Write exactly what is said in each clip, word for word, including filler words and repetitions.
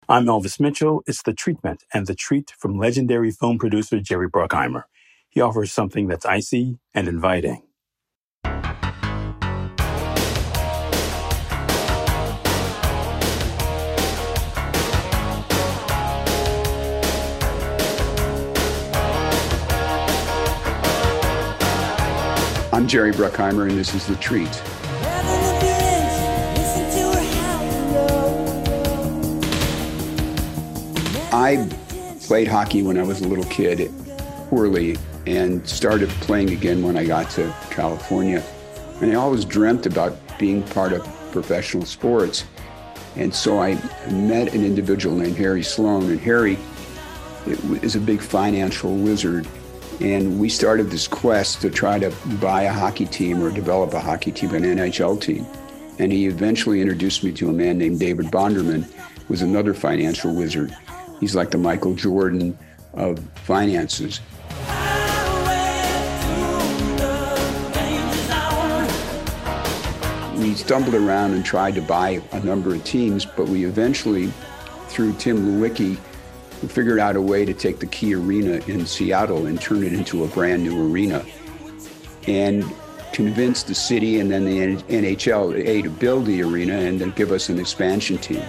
I'm Elvis Mitchell. It's The Treatment, and the treat from legendary film producer Jerry Bruckheimer. He offers something that's icy and inviting. I'm Jerry Bruckheimer, and this is The Treat. I played hockey when I was a little kid, poorly, and started playing again when I got to California. And I always dreamt about being part of professional sports. And so I met an individual named Harry Sloan, and Harry is a big financial wizard. And we started this quest to try to buy a hockey team or develop a hockey team, an N H L team. And he eventually introduced me to a man named David Bonderman, who was another financial wizard. He's like the Michael Jordan of finances. We stumbled around and tried to buy a number of teams, but we eventually, through Tim Lewicki, we figured out a way to take the Key Arena in Seattle and turn it into a brand new arena and convince the city and then the N H L, A, to build the arena and then give us an expansion team.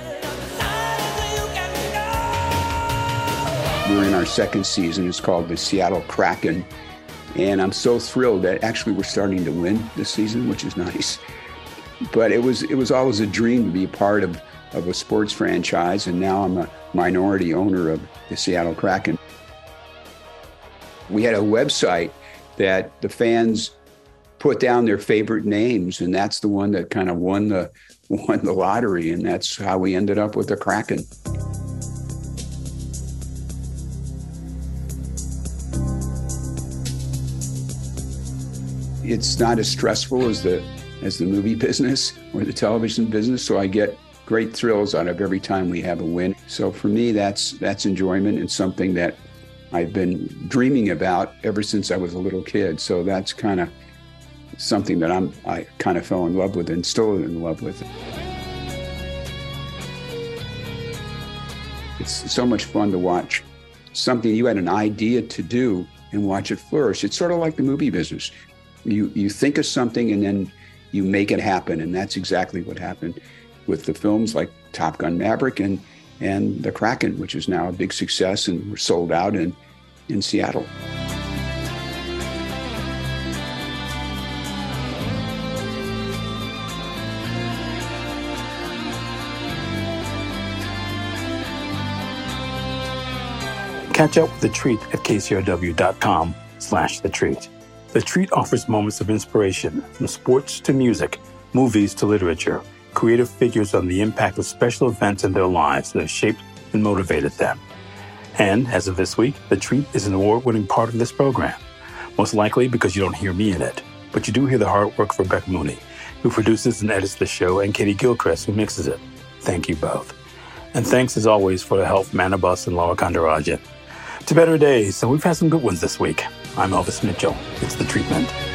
We're in our second season. It's called the Seattle Kraken. And I'm so thrilled that actually we're starting to win this season, which is nice. But it was it was always a dream to be a part of, of a sports franchise, and now I'm a minority owner of the Seattle Kraken. We had a website that the fans put down their favorite names, and that's the one that kind of won the won the lottery, and that's how we ended up with the Kraken. It's not as stressful as the as the movie business or the television business, so I get great thrills out of every time we have a win. So for me, that's that's enjoyment and something that I've been dreaming about ever since I was a little kid. So that's kind of something that I'm I kind of fell in love with and still in love with. It's so much fun to watch something you had an idea to do and watch it flourish. It's sort of like the movie business. You you think of something and then you make it happen, and that's exactly what happened with the films like Top Gun Maverick and and the Kraken, which is now a big success, and we're sold out in, in Seattle. Catch up with The Treat at K C R W dot com slash The Treat. The Treat offers moments of inspiration from sports to music, movies to literature, creative figures on the impact of special events in their lives that have shaped and motivated them. And as of this week, The Treat is an award-winning part of this program, most likely because you don't hear me in it, but you do hear the hard work from Beck Mooney, who produces and edits the show, and Katie Gilchrist, who mixes it. Thank you both. And thanks, as always, for the help from Anna Buss and Laura Kandarajan. To better days, and we've had some good ones this week. I'm Elvis Mitchell. It's The Treatment.